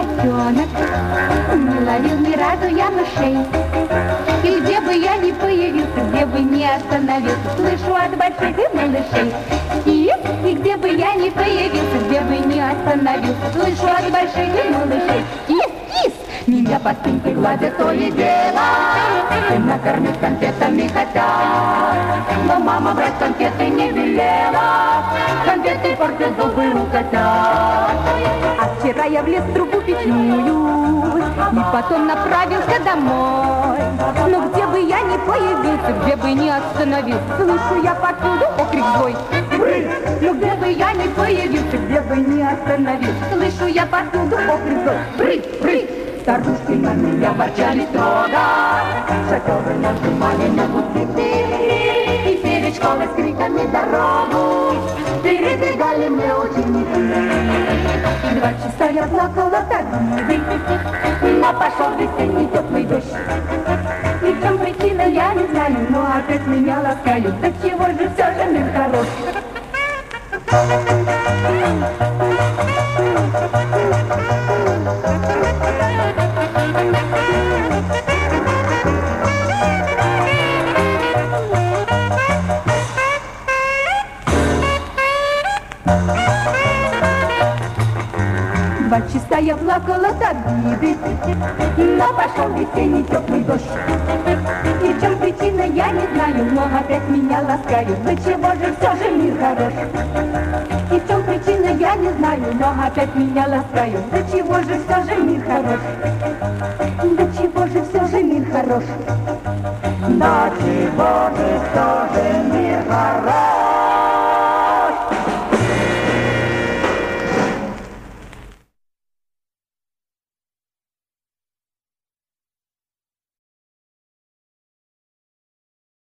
котенок, не ловил ни разу я мышей. И где бы я ни появился, где бы ни остановился, слышу от больших и малышей. И где бы я ни появился, где бы ни остановился, слышу от больших и малышей. Кис! Меня по спинке гладят то и дело, и накормить конфетами хотят. Но мама брать конфеты не велела, конфеты портят зубы у котят. А вчера я в лес трубу печную, и потом направился домой. Но где бы я ни появился, где бы ни остановился, слышу я повсюду окрик злой. Но где бы я ни появился, где бы ни остановился, слышу я повсюду окрик злой. Брысь! Старушки на меня ворчали строго, шоферы нажимали на гудки, и перед школой с криками дорогу перебегали мне ученики. 2 часа я плакала так обиды, но пошел весенний теплый дождь. И в чем причина, я не знаю, но опять меня ласкают. Да чего же все же мир хорош? Два часа я плакала от обиды, но пошел весенний теплый дождь. И в чем причина, я не знаю, но опять меня ласкают. Да чего же все же мир хорош? И в чем причина, я не знаю, но опять меня ласкают. Да чего же все же мир хорош? Да чего же все же мир хорош? Да чего же все же мир хорош?